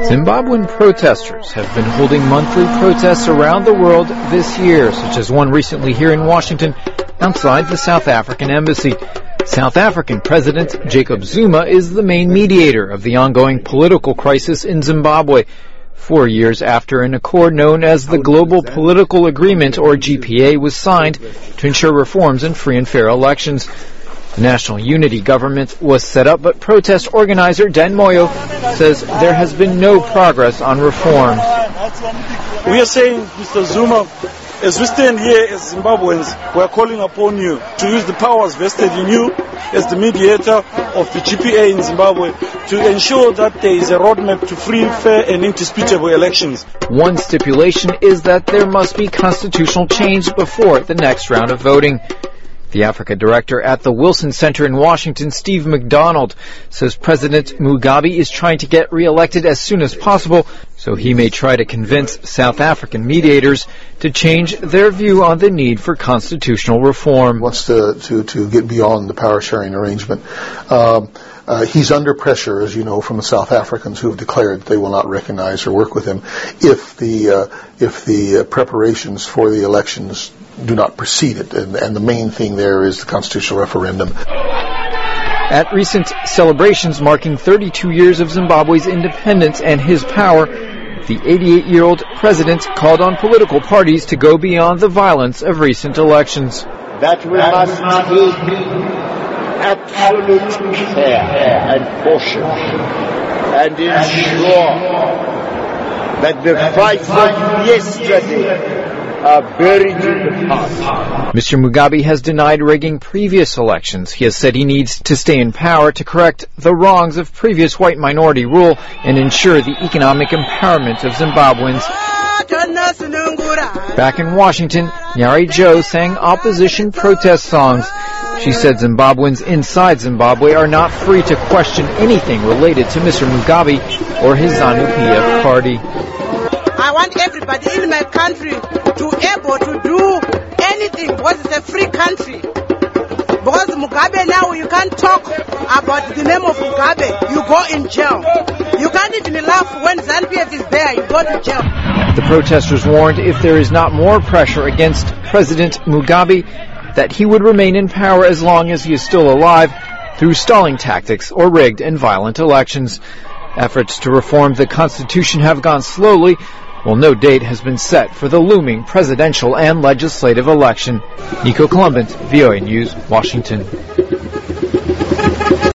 Zimbabwean protesters have been holding monthly protests around the world this year, such as one recently here in Washington outside the South African embassy. South African President Jacob Zuma is the main mediator of the ongoing political crisis in Zimbabwe, 4 years after an accord known as the Global Political Agreement, or GPA, was signed to ensure reforms and free and fair elections. The National Unity Government was set up, but protest organizer Dan Moyo says there has been no progress on reforms. We are saying, Mr. Zuma, as we stand here as Zimbabweans, we are calling upon you to use the powers vested in you as the mediator of the GPA in Zimbabwe to ensure that there is a roadmap to free, fair and indisputable elections. One stipulation is that there must be constitutional change before the next round of voting. The Africa director at the Wilson Center in Washington, Steve McDonald, says President Mugabe is trying to get re-elected as soon as possible, so he may try to convince South African mediators to change their view on the need for constitutional reform. He wants to get beyond the power-sharing arrangement. He's under pressure, as you know, from the South Africans who have declared they will not recognize or work with him if the preparations for the elections do not precede it, and the main thing there is the constitutional referendum. At recent celebrations marking 32 years of Zimbabwe's independence and his power, the 88-year-old president called on political parties to go beyond the violence of recent elections. That we must take absolute care and caution and ensure that the fights of yesterday are buried in the past. Mr. Mugabe has denied rigging previous elections. He has said he needs to stay in power to correct the wrongs of previous white minority rule and ensure the economic empowerment of Zimbabweans. Back in Washington, Nyari Joe sang opposition protest songs. She said Zimbabweans inside Zimbabwe are not free to question anything related to Mr. Mugabe or his ZANU-PF party. I want everybody in my country to be able to do anything because it's a free country. Because Mugabe now, you can't talk about the name of Mugabe. You go in jail. You can't even laugh when ZANU-PF is there. You go to jail. The protesters warned if there is not more pressure against President Mugabe, that he would remain in power as long as he is still alive through stalling tactics or rigged and violent elections. Efforts to reform the Constitution have gone slowly, while no date has been set for the looming presidential and legislative election. Nico Columbus, VOA News, Washington.